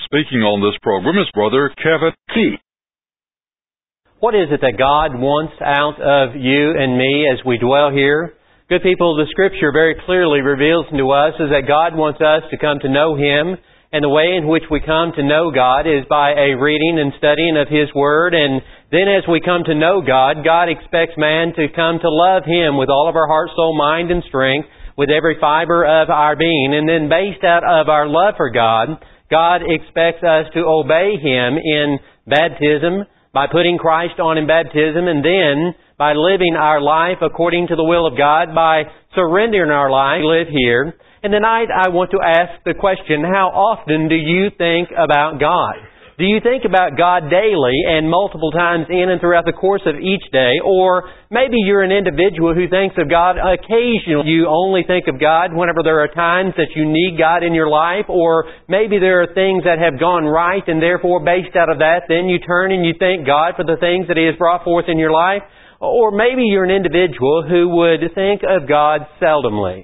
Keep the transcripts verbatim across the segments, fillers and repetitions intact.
speaking on this program is Brother Kevin T. What is it that God wants out of you and me as we dwell here? Good people, the Scripture very clearly reveals to us is that God wants us to come to know Him, and the way in which we come to know God is by a reading and studying of His Word, and then as we come to know God, God expects man to come to love Him with all of our heart, soul, mind, and strength, with every fiber of our being, and then based out of our love for God, God expects us to obey Him in baptism, by putting Christ on in baptism, and then by living our life according to the will of God, by surrendering our life, live here. And tonight I want to ask the question, how often do you think about God? Do you think about God daily and multiple times in and throughout the course of each day? Or maybe you're an individual who thinks of God occasionally. You only think of God whenever there are times that you need God in your life. Or maybe there are things that have gone right, and therefore based out of that, then you turn and you thank God for the things that He has brought forth in your life. Or maybe you're an individual who would think of God seldomly.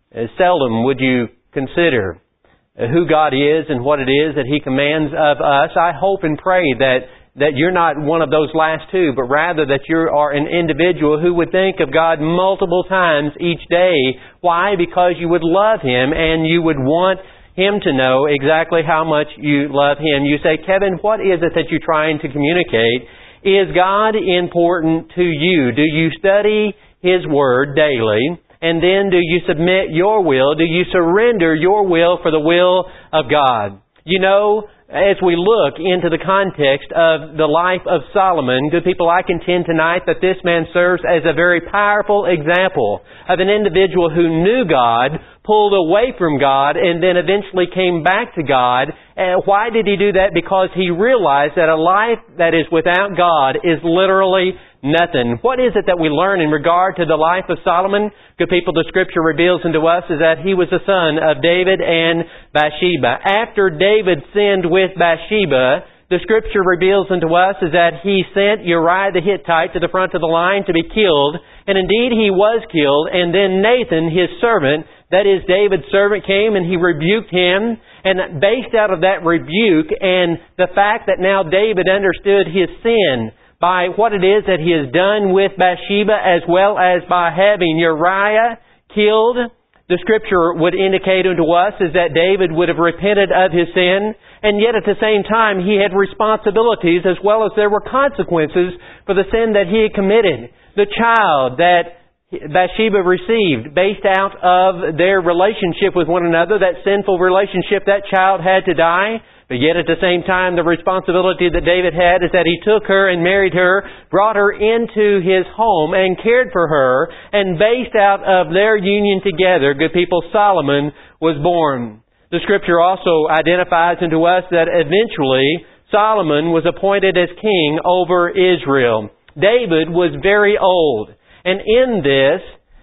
Seldom would you consider who God is and what it is that He commands of us. I hope and pray that, that you're not one of those last two, but rather that you are an individual who would think of God multiple times each day. Why? Because you would love Him and you would want Him to know exactly how much you love Him. You say, Kevin, what is it that you're trying to communicate? Is God important to you? Do you study His Word daily? And then do you submit your will? Do you surrender your will for the will of God? You know, as we look into the context of the life of Solomon, good people, I contend tonight that this man serves as a very powerful example of an individual who knew God, pulled away from God, and then eventually came back to God. And why did he do that? Because he realized that a life that is without God is literally nothing. What is it that we learn in regard to the life of Solomon? Good people, the Scripture reveals unto us is that he was the son of David and Bathsheba. After David sinned with Bathsheba, the Scripture reveals unto us is that he sent Uriah the Hittite to the front of the line to be killed, and indeed he was killed, and then Nathan, his servant, that is David's servant, came and he rebuked him, and based out of that rebuke and the fact that now David understood his sin, by what it is that he has done with Bathsheba, as well as by having Uriah killed, the Scripture would indicate unto us is that David would have repented of his sin, and yet at the same time he had responsibilities as well as there were consequences for the sin that he had committed. The child that Bathsheba received, based out of their relationship with one another, that sinful relationship, that child had to die. But yet at the same time, the responsibility that David had is that he took her and married her, brought her into his home and cared for her, and based out of their union together, good people, Solomon was born. The Scripture also identifies unto us that eventually Solomon was appointed as king over Israel. David was very old, and in this,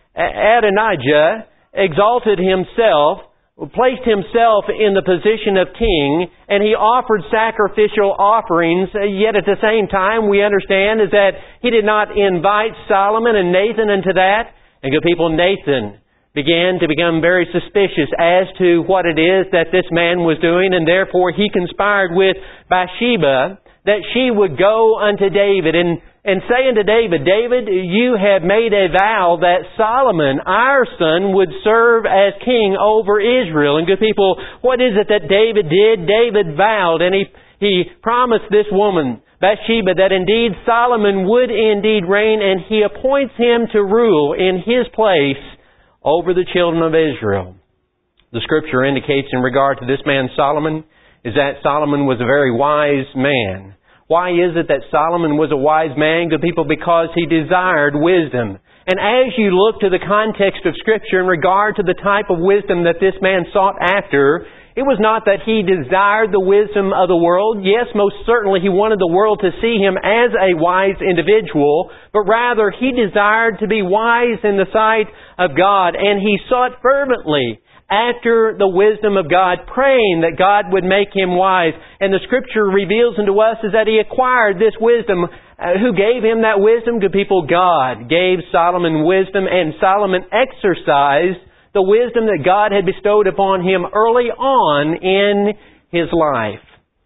Adonijah exalted himself, placed himself in the position of king, and he offered sacrificial offerings, yet at the same time we understand is that he did not invite Solomon and Nathan into that. And good people, Nathan began to become very suspicious as to what it is that this man was doing, and therefore he conspired with Bathsheba that she would go unto David and And say unto David, David, you have made a vow that Solomon, our son, would serve as king over Israel. And good people, what is it that David did? David vowed, and he, he promised this woman, Bathsheba, that indeed Solomon would indeed reign, and he appoints him to rule in his place over the children of Israel. The Scripture indicates in regard to this man Solomon, is that Solomon was a very wise man. Why is it that Solomon was a wise man, good people? Because he desired wisdom. And as you look to the context of Scripture in regard to the type of wisdom that this man sought after, it was not that he desired the wisdom of the world. Yes, most certainly he wanted the world to see him as a wise individual, but rather he desired to be wise in the sight of God, and he sought fervently after the wisdom of God, praying that God would make him wise. And the Scripture reveals unto us is that he acquired this wisdom. Uh, who gave him that wisdom? Good people, God gave Solomon wisdom, and Solomon exercised the the wisdom that God had bestowed upon him early on in his life.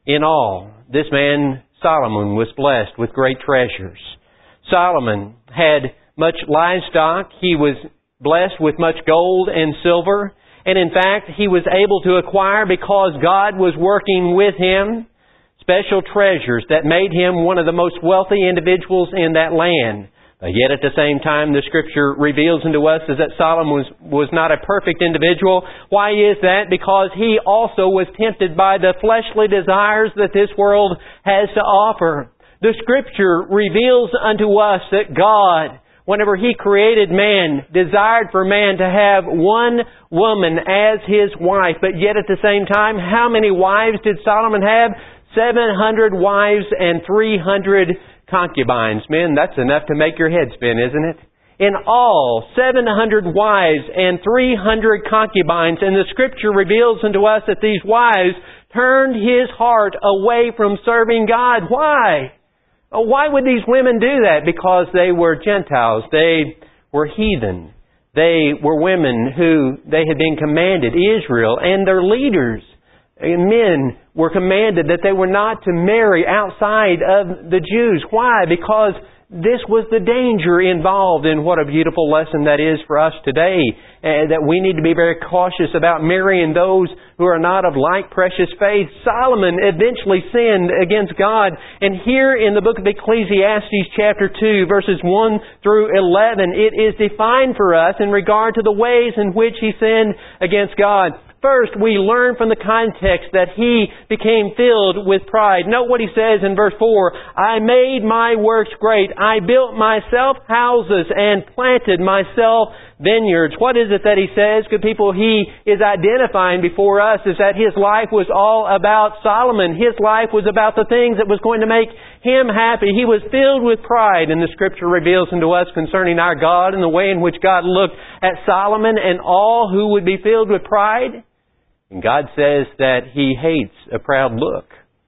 In all, this man Solomon was blessed with great treasures. Solomon had much livestock. He was blessed with much gold and silver. And in fact, he was able to acquire, because God was working with him, special treasures that made him one of the most wealthy individuals in that land. But yet at the same time, the Scripture reveals unto us is that Solomon was, was not a perfect individual. Why is that? Because he also was tempted by the fleshly desires that this world has to offer. The Scripture reveals unto us that God, whenever He created man, desired for man to have one woman as his wife. But yet at the same time, how many wives did Solomon have? seven hundred wives and three hundred concubines. Men, that's enough to make your head spin, isn't it? In all, seven hundred wives and three hundred concubines. And the Scripture reveals unto us that these wives turned his heart away from serving God. Why? Why would these women do that? Because they were Gentiles. They were heathen. They were women who they had been commanded, Israel and their leaders, men were commanded that they were not to marry outside of the Jews. Why? Because this was the danger involved. In what a beautiful lesson that is for us today, uh, that we need to be very cautious about marrying those who are not of like precious faith. Solomon eventually sinned against God. And here in the book of Ecclesiastes chapter two, verses one through eleven, it is defined for us in regard to the ways in which he sinned against God. First, we learn from the context that he became filled with pride. Note what he says in verse four. I made my works great. I built myself houses and planted myself vineyards. What is it that he says? Good people, he is identifying before us is that his life was all about Solomon. His life was about the things that was going to make him happy. He was filled with pride, and the Scripture reveals unto us concerning our God and the way in which God looked at Solomon and all who would be filled with pride. And God says that He hates a proud look.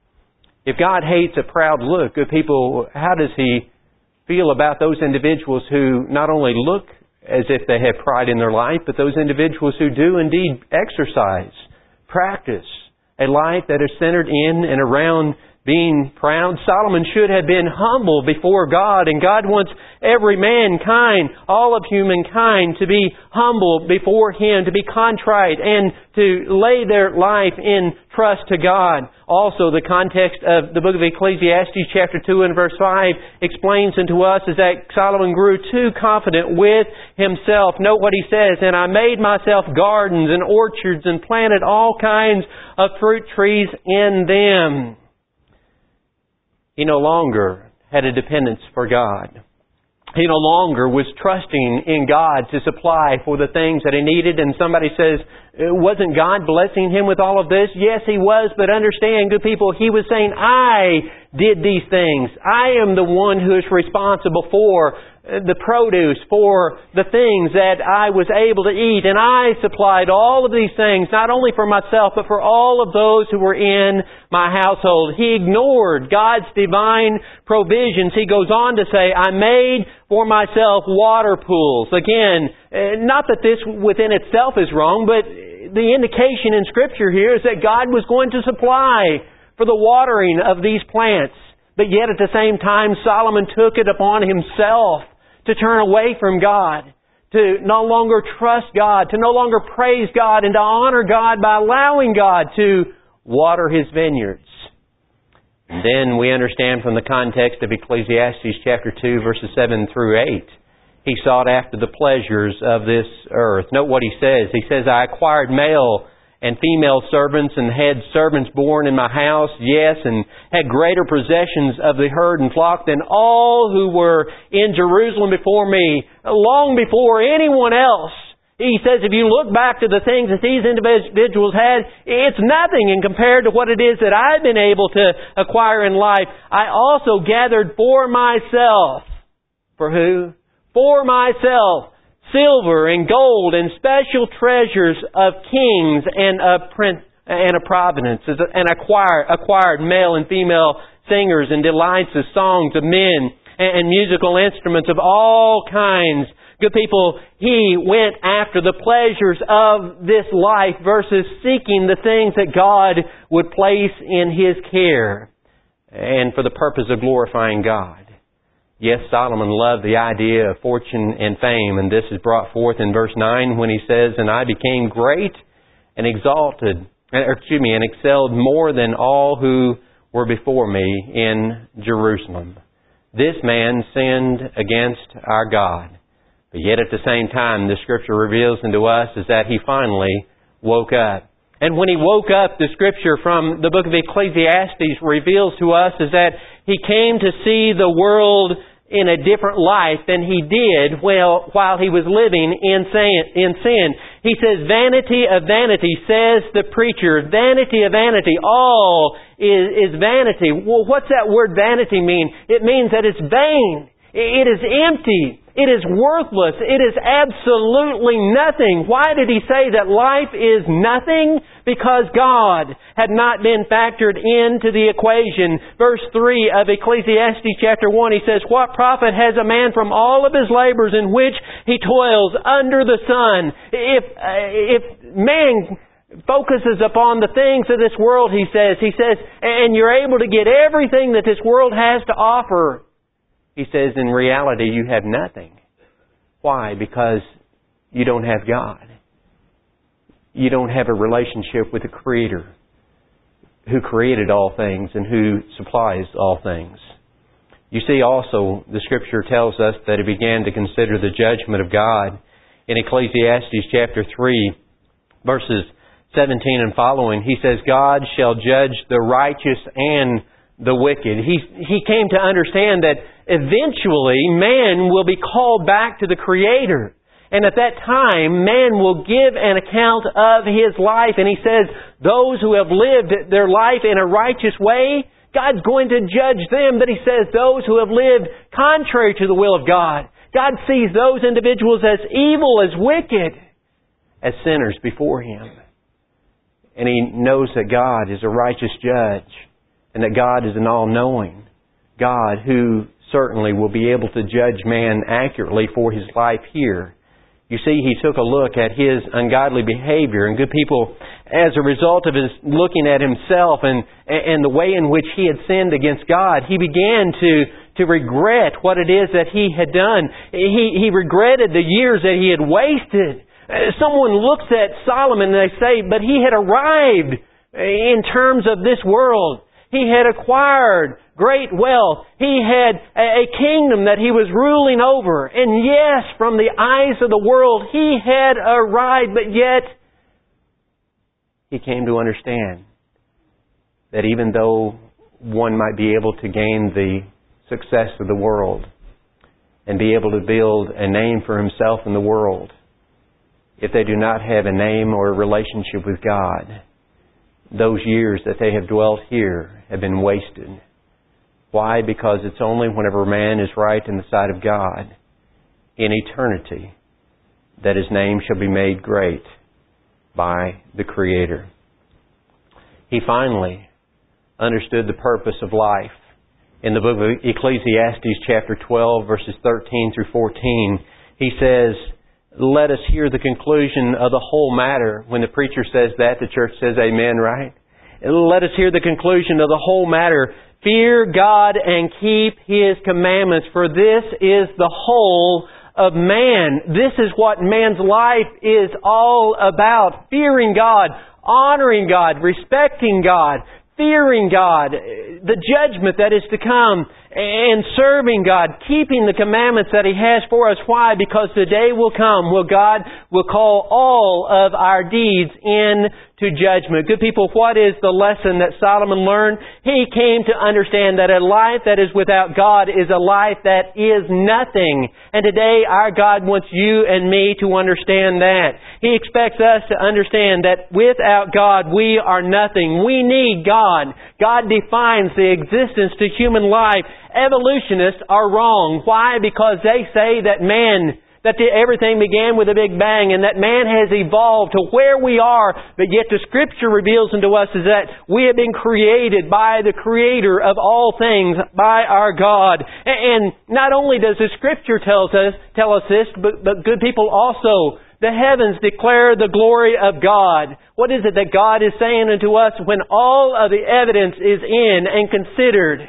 If God hates a proud look, good people, how does He feel about those individuals who not only look as if they have pride in their life, but those individuals who do indeed exercise, practice a life that is centered in and around being proud? Solomon should have been humble before God, and God wants every mankind, all of humankind, to be humble before Him, to be contrite, and to lay their life in trust to God. Also, the context of the book of Ecclesiastes chapter two and verse five explains unto us is that Solomon grew too confident with himself. Note what he says, and I made myself gardens and orchards and planted all kinds of fruit trees in them. He no longer had a dependence for God. He no longer was trusting in God to supply for the things that he needed. And somebody says, wasn't God blessing him with all of this? Yes, He was. But understand, good people, he was saying, I did these things. I am the one who is responsible for the produce, for the things that I was able to eat. And I supplied all of these things, not only for myself, but for all of those who were in my household. He ignored God's divine provisions. He goes on to say, I made for myself water pools. Again, not that this within itself is wrong, but the indication in Scripture here is that God was going to supply for the watering of these plants. But yet at the same time, Solomon took it upon himself to turn away from God, to no longer trust God, to no longer praise God, and to honor God by allowing God to water His vineyards. And then we understand from the context of Ecclesiastes chapter two, verses seven through eight, he sought after the pleasures of this earth. Note what he says. He says, I acquired male and female servants, and had servants born in my house, yes, and had greater possessions of the herd and flock than all who were in Jerusalem before me, long before anyone else. He says, if you look back to the things that these individuals had, it's nothing in compared to what it is that I've been able to acquire in life. I also gathered for myself. For who? For myself. Silver and gold and special treasures of kings and of prince and of provinces, and acquired, acquired male and female singers and delights of songs of men and musical instruments of all kinds, Good people, he went after the pleasures of this life versus seeking the things that God would place in his care and for the purpose of glorifying God. Yes, Solomon loved the idea of fortune and fame, and this is brought forth in verse nine when he says, "And I became great and exalted, or excuse me, and excelled more than all who were before me in Jerusalem." This man sinned against our God. But yet at the same time, the Scripture reveals unto us is that he finally woke up. And when he woke up, the Scripture from the book of Ecclesiastes reveals to us is that he came to see the world in a different light than he did while, while he was living in sin, in sin. He says, "Vanity of vanity," says the preacher. Vanity of vanity. All is, is vanity. Well, what's that word vanity mean? It means that it's vain. It is empty. It is worthless. It is absolutely nothing. Why did he say that life is nothing? Because God had not been factored into the equation. Verse three of Ecclesiastes chapter one, he says, "What profit has a man from all of his labors in which he toils under the sun?" If, uh, if man focuses upon the things of this world, he says, he says, and you're able to get everything that this world has to offer, he says, in reality, you have nothing. Why? Because you don't have God. You don't have a relationship with the Creator who created all things and who supplies all things. You see also, the Scripture tells us that he began to consider the judgment of God. In Ecclesiastes chapter three, verses seventeen and following, he says, "God shall judge the righteous and the wicked." He, he came to understand that eventually man will be called back to the Creator. And at that time, man will give an account of his life. And he says, those who have lived their life in a righteous way, God's going to judge them. But he says, those who have lived contrary to the will of God, God sees those individuals as evil, as wicked, as sinners before Him. And He knows that God is a righteous judge, and that God is an all-knowing God who certainly will be able to judge man accurately for his life here. You see, He took a look at his ungodly behavior, and good people, as a result of his looking at himself and, and the way in which he had sinned against God, he began to, to regret what it is that he had done. He, he regretted the years that he had wasted. Someone looks at Solomon and they say, but he had arrived in terms of this world. He had acquired great wealth. He had a kingdom that he was ruling over. And yes, from the eyes of the world, he had arrived, but yet he came to understand that even though one might be able to gain the success of the world and be able to build a name for himself in the world, if they do not have a name or a relationship with God, those years that they have dwelt here have been wasted. Why? Because it's only whenever man is right in the sight of God in eternity that his name shall be made great by the Creator. He finally understood the purpose of life. In the book of Ecclesiastes chapter twelve, verses thirteen through fourteen, he says, "Let us hear the conclusion of the whole matter." When the preacher says that, the church says amen, right? Let us hear the conclusion of the whole matter. "Fear God and keep His commandments, for this is the whole of man." This is what man's life is all about. Fearing God, honoring God, respecting God, fearing God, the judgment that is to come, and serving God, keeping the commandments that He has for us. Why? Because the day will come where God will call all of our deeds into judgment. Good people, what is the lesson that Solomon learned? He came to understand that a life that is without God is a life that is nothing. And today our God wants you and me to understand that. He expects us to understand that without God we are nothing. We need God. God defines the existence to human life. Evolutionists are wrong. Why? Because they say that man that the, everything began with a big bang and that man has evolved to where we are, but yet the Scripture reveals unto us is that we have been created by the Creator of all things, by our God. And not only does the Scripture tells us, tell us this, but, but good people also, the heavens declare the glory of God. What is it that God is saying unto us when all of the evidence is in and considered?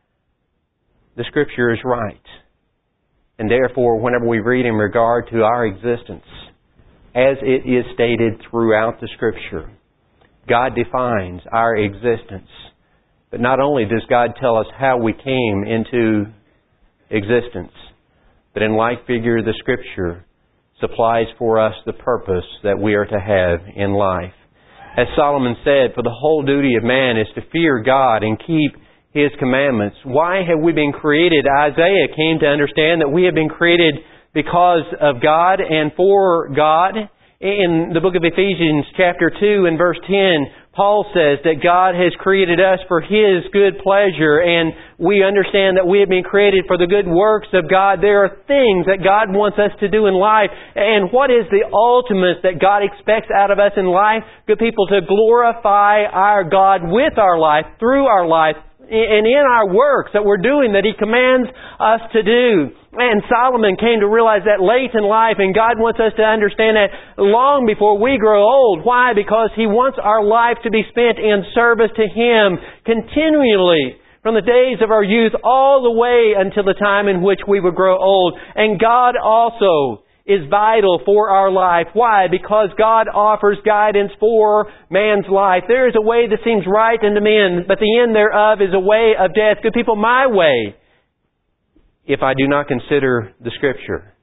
The Scripture is right. And therefore, whenever we read in regard to our existence, as it is stated throughout the Scripture, God defines our existence. But not only does God tell us how we came into existence, but in like figure, the Scripture supplies for us the purpose that we are to have in life. As Solomon said, for the whole duty of man is to fear God and keep His commandments. Why have we been created? Isaiah came to understand that we have been created because of God and for God. In the book of Ephesians chapter two and verse ten, Paul says that God has created us for His good pleasure, and we understand that we have been created for the good works of God. There are things that God wants us to do in life. And what is the ultimate that God expects out of us in life? Good people, to glorify our God with our life, through our life, and in our works that we're doing that He commands us to do. And Solomon came to realize that late in life, and God wants us to understand that long before we grow old. Why? Because He wants our life to be spent in service to Him continually, from the days of our youth all the way until the time in which we would grow old. And God also is vital for our life. Why? Because God offers guidance for man's life. There is a way that seems right unto men, but the end thereof is a way of death. Good people, my way, if I do not consider the Scripture,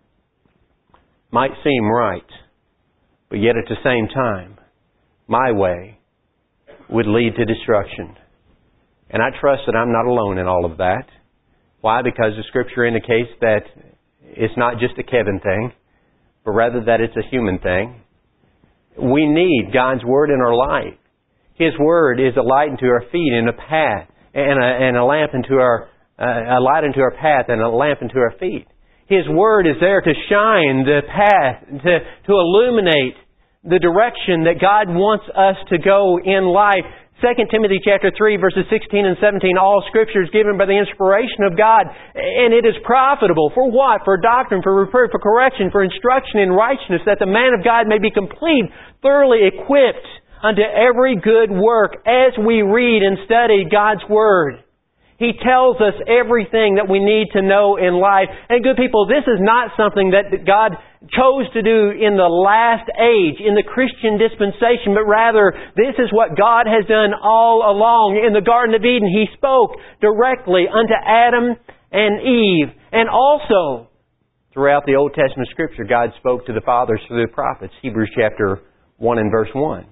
might seem right, but yet at the same time, my way would lead to destruction. And I trust that I'm not alone in all of that. Why? Because the Scripture indicates that it's not just a Kevin thing, but rather that it's a human thing. We need God's Word in our life. His Word is a light unto our feet and a path, and a, and a lamp unto our uh, a light unto our path and a lamp unto our feet. His Word is there to shine the path, to to illuminate the direction that God wants us to go in life. Second Timothy chapter three, verses sixteen and seventeen, all Scripture is given by the inspiration of God, and it is profitable for what? For doctrine, for reproof, for correction, for instruction in righteousness, that the man of God may be complete, thoroughly equipped unto every good work. As we read and study God's Word, He tells us everything that we need to know in life. And good people, this is not something that God chose to do in the last age, in the Christian dispensation, but rather this is what God has done all along. In the Garden of Eden, He spoke directly unto Adam and Eve. And also, throughout the Old Testament Scripture, God spoke to the fathers through the prophets, Hebrews chapter one and verse one.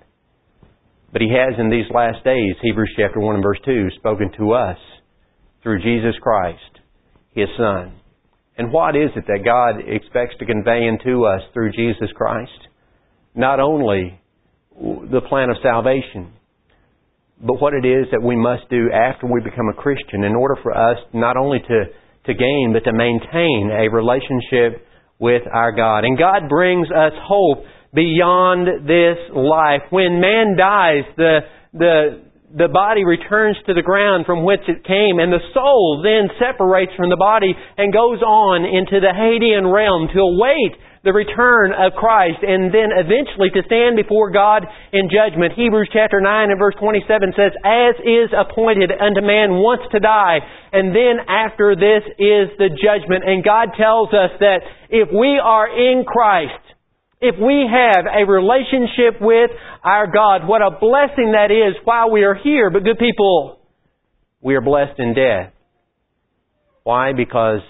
But He has in these last days, Hebrews chapter one and verse two, spoken to us through Jesus Christ, His Son. And what is it that God expects to convey into us through Jesus Christ? Not only the plan of salvation, but what it is that we must do after we become a Christian in order for us not only to, to gain, but to maintain a relationship with our God. And God brings us hope beyond this life. When man dies, the the The body returns to the ground from which it came, and the soul then separates from the body and goes on into the Hadean realm to await the return of Christ, and then eventually to stand before God in judgment. Hebrews chapter nine and verse twenty-seven says, "As is appointed unto man once to die, and then after this is the judgment." And God tells us that if we are in Christ, if we have a relationship with our God, what a blessing that is while we are here. But good people, we are blessed in death. Why? Because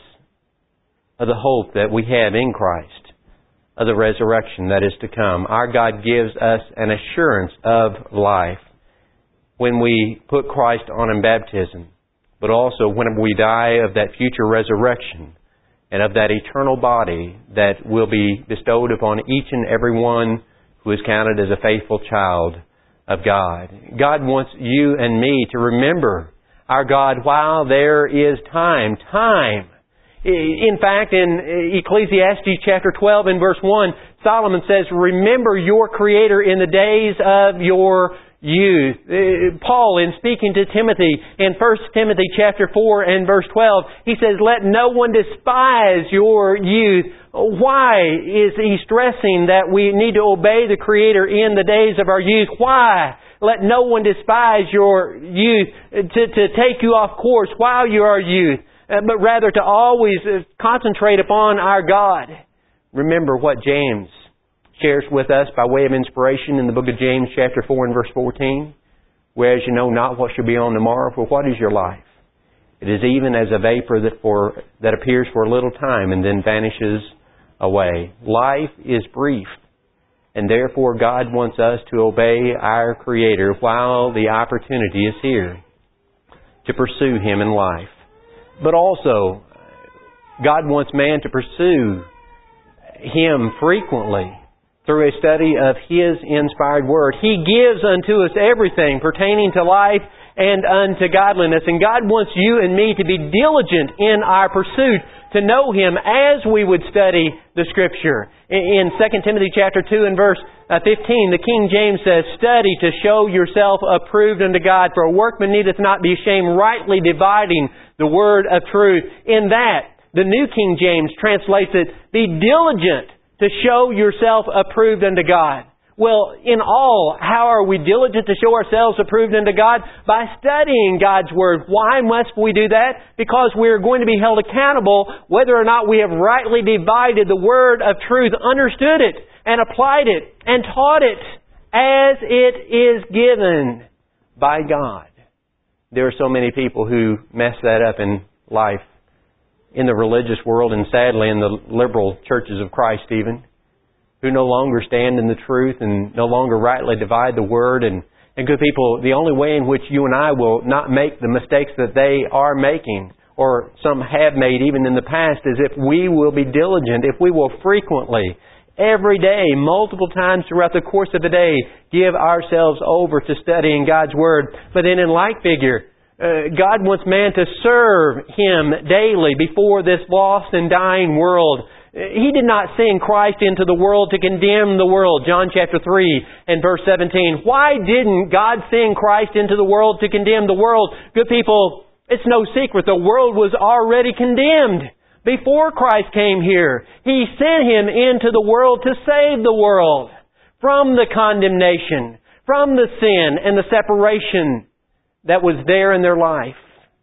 of the hope that we have in Christ, of the resurrection that is to come. Our God gives us an assurance of life when we put Christ on in baptism, but also when we die of that future resurrection and of that eternal body that will be bestowed upon each and every one who is counted as a faithful child of God. God wants you and me to remember our God while there is time. Time In fact, in Ecclesiastes chapter twelve and verse one, Solomon says, remember your Creator in the days of your youth. Paul, in speaking to Timothy in First Timothy chapter four and verse twelve, he says, let no one despise your youth. Why is he stressing that we need to obey the Creator in the days of our youth? Why? Let no one despise your youth, to, to take you off course while you are youth, but rather to always concentrate upon our God. Remember what James shares with us by way of inspiration in the book of James chapter four and verse fourteen. Whereas you know not what shall be on the morrow, for what is your life? It is even as a vapor that for that appears for a little time and then vanishes away. Life is brief, and therefore God wants us to obey our Creator while the opportunity is here to pursue Him in life. But also, God wants man to pursue Him frequently through a study of His inspired Word. He gives unto us everything pertaining to life and unto godliness. And God wants you and me to be diligent in our pursuit to know Him as we would study the Scripture. In Second Timothy chapter two and verse fifteen, the King James says, study to show yourself approved unto God, for a workman needeth not be ashamed, rightly dividing the word of truth. In that, the New King James translates it, be diligent to show yourself approved unto God. Well, in all, how are we diligent to show ourselves approved unto God? By studying God's Word. Why must we do that? Because we are going to be held accountable whether or not we have rightly divided the Word of truth, understood it, and applied it, and taught it as it is given by God. There are so many people who mess that up in life, in the religious world, and sadly in the liberal churches of Christ even, who no longer stand in the truth and no longer rightly divide the Word. And, and good people, the only way in which you and I will not make the mistakes that they are making, or some have made even in the past, is if we will be diligent, if we will frequently, every day, multiple times throughout the course of the day, give ourselves over to studying God's Word. But then in like figure, uh, God wants man to serve Him daily before this lost and dying world. He did not send Christ into the world to condemn the world. John chapter three and verse seventeen. Why didn't God send Christ into the world to condemn the world? Good people, it's no secret. The world was already condemned before Christ came here. He sent Him into the world to save the world from the condemnation, from the sin and the separation that was there in their life.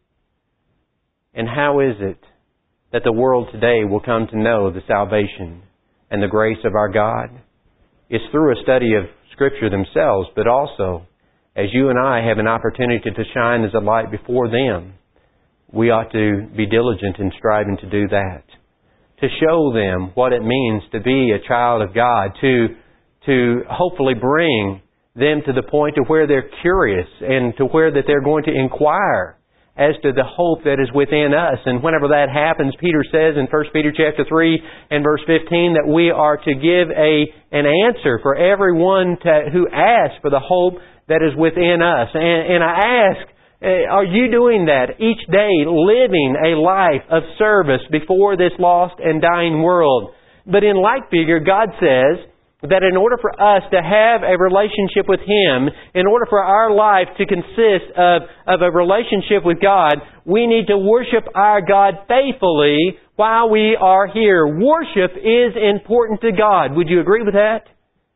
And how is it that the world today will come to know the salvation and the grace of our God? It's through a study of Scripture themselves, but also as you and I have an opportunity to shine as a light before them, we ought to be diligent in striving to do that. To show them what it means to be a child of God, to, to hopefully bring them to the point to where they're curious and to where that they're going to inquire as to the hope that is within us. And whenever that happens, Peter says in First Peter chapter three and verse fifteen that we are to give a an answer for everyone to, who asks for the hope that is within us. And, and I ask, are you doing that each day, living a life of service before this lost and dying world? But in like figure, God says that in order for us to have a relationship with Him, in order for our life to consist of, of a relationship with God, we need to worship our God faithfully while we are here. Worship is important to God. Would you agree with that?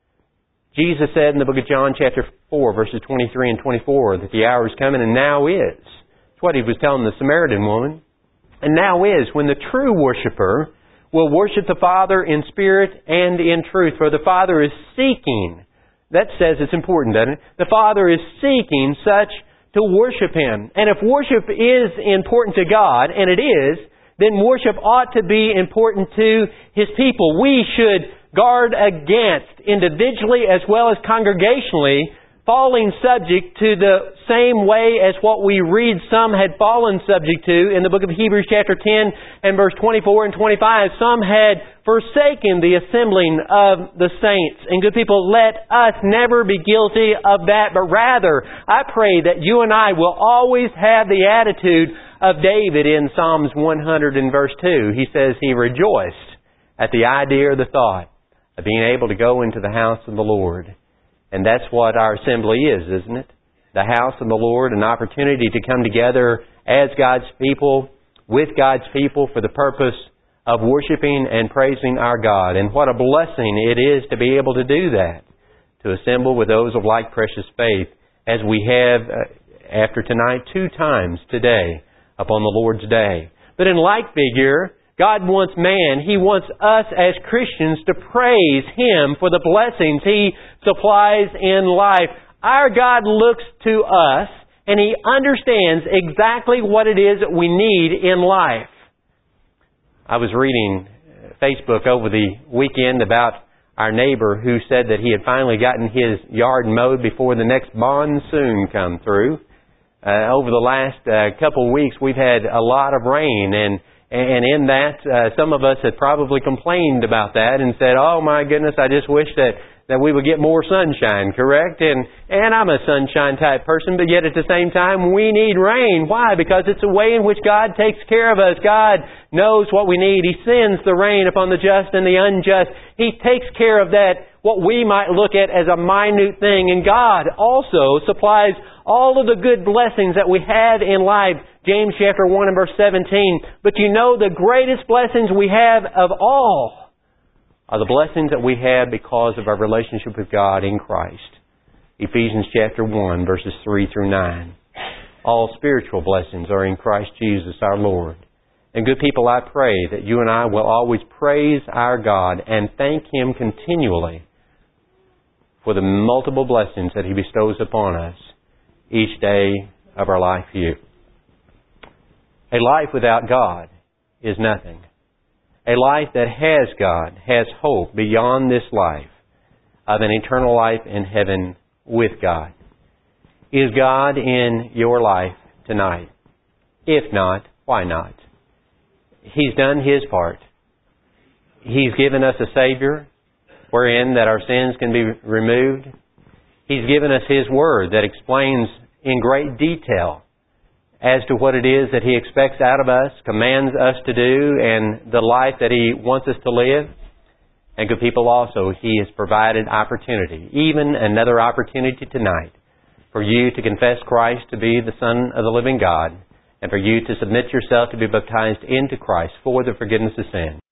Jesus said in the book of John chapter four, verses twenty-three and twenty-four, that the hour is coming and now is. That's what He was telling the Samaritan woman. And now is when the true worshiper will worship the Father in spirit and in truth. For the Father is seeking. That says it's important, doesn't it? The Father is seeking such to worship Him. And if worship is important to God, and it is, then worship ought to be important to His people. We should guard against, individually as well as congregationally, falling subject to the same way as what we read some had fallen subject to in the book of Hebrews chapter ten and verse twenty-four and twenty-five. Some had forsaken the assembling of the saints. And good people, let us never be guilty of that, but rather, I pray that you and I will always have the attitude of David in Psalms one hundred and verse two. He says he rejoiced at the idea or the thought of being able to go into the house of the Lord. And that's what our assembly is, isn't it? The house of the Lord, an opportunity to come together as God's people, with God's people, for the purpose of worshiping and praising our God. And what a blessing it is to be able to do that, to assemble with those of like precious faith, as we have uh, after tonight two times today upon the Lord's Day. But in like figure, God wants man, He wants us as Christians to praise Him for the blessings He supplies in life. Our God looks to us and He understands exactly what it is that we need in life. I was reading Facebook over the weekend about our neighbor who said that he had finally gotten his yard mowed before the next monsoon come through. Uh, over the last uh, couple of weeks, we've had a lot of rain, and and in that, uh, some of us had probably complained about that and said, "Oh my goodness, I just wish that that we would get more sunshine." Correct? And and I'm a sunshine type person, but yet at the same time, we need rain. Why? Because it's a way in which God takes care of us. God knows what we need. He sends the rain upon the just and the unjust. He takes care of that, what we might look at as a minute thing. And God also supplies all of the good blessings that we have in life. James chapter one and verse seventeen. But you know the greatest blessings we have of all are the blessings that we have because of our relationship with God in Christ. Ephesians chapter one verses three through nine. All spiritual blessings are in Christ Jesus our Lord. And good people, I pray that you and I will always praise our God and thank Him continually for the multiple blessings that He bestows upon us each day of our life here. A life without God is nothing. A life that has God has hope beyond this life of an eternal life in heaven with God. Is God in your life tonight? If not, why not? He's done His part. He's given us a Savior wherein that our sins can be removed. He's given us His Word that explains in great detail as to what it is that He expects out of us, commands us to do, and the life that He wants us to live. And good people, also, He has provided opportunity, even another opportunity tonight, for you to confess Christ to be the Son of the living God, and for you to submit yourself to be baptized into Christ for the forgiveness of sin.